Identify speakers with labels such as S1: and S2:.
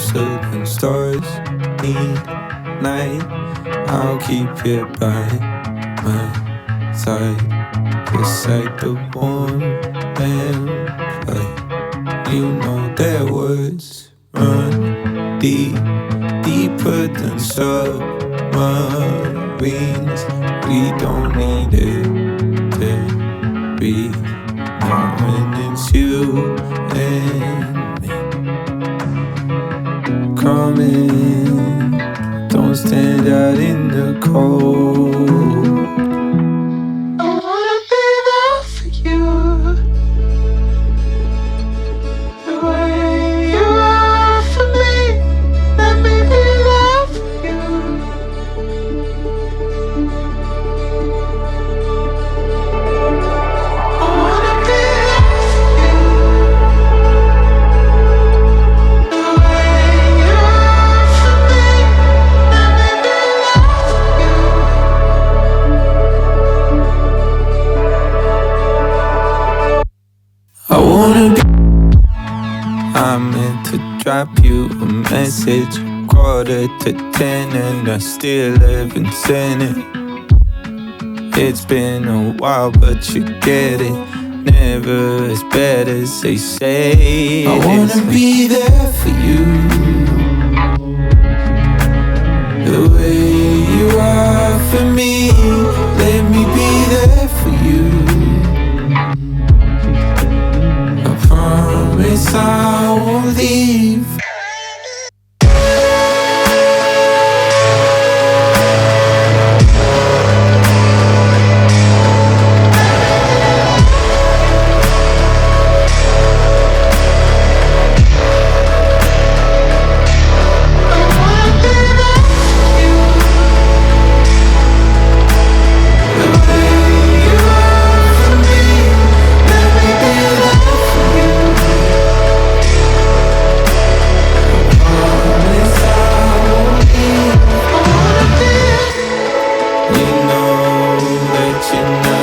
S1: closer than stars need night. I'll keep you by my side, beside the warm lamplight. You know that words run deep, deeper than submarines. We don't need it to breathe. Now when it's you and me, come in, don't stand out in the cold. I wanna be there for you, the way you are for me. Let me be there for you. I wanna be there for you, the way you are for me. Let me be there for you. I wanna be. I meant to drop you a message 9:45 and I still haven't sent it. It's been a while but you get it. Never as bad as they say. I wanna be there for you, the way you are for me. Let me be there for you. I promise I won't leave. You know that you're not